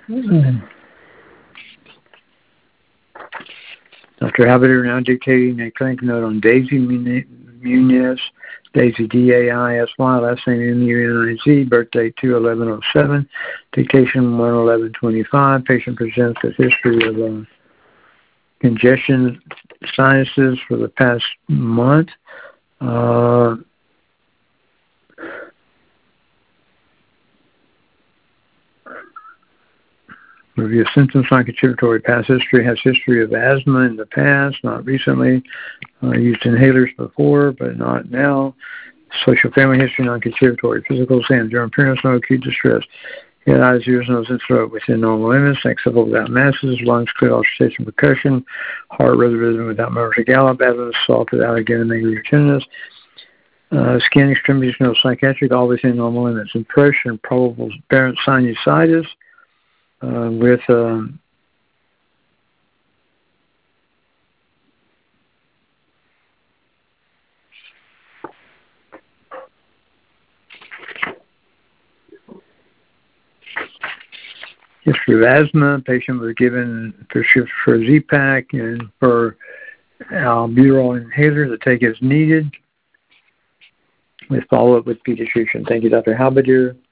Dr. Habider now dictating a clinic note on Daisy Muniz, Daisy D-A-I-S-Y, last name M-U-N-I-Z, birthday 2/11/07, dictation 1/11/25. Patient presents with history of congestion sinuses for the past month. Review symptoms, non-contributory past history, has history of asthma in the past, not recently. Used inhalers before, but not now. Social family history, non-contributory. Physical exam, germ appearance, no acute distress. Head, eyes, ears, nose, and throat within normal limits. Acceptable without masses. Lungs clear, auscultation, percussion. Heart rhythm without murmurs or gallop. Abdomen soft without again angry tenderness. Skin extremities, no psychiatric, all within normal limits. Impression, probable apparent sinusitis. With history of asthma, patient was given prescription for Z-Pak and for albuterol inhaler to take as needed with follow-up with pediatrician. Thank you, Dr. Halberdier.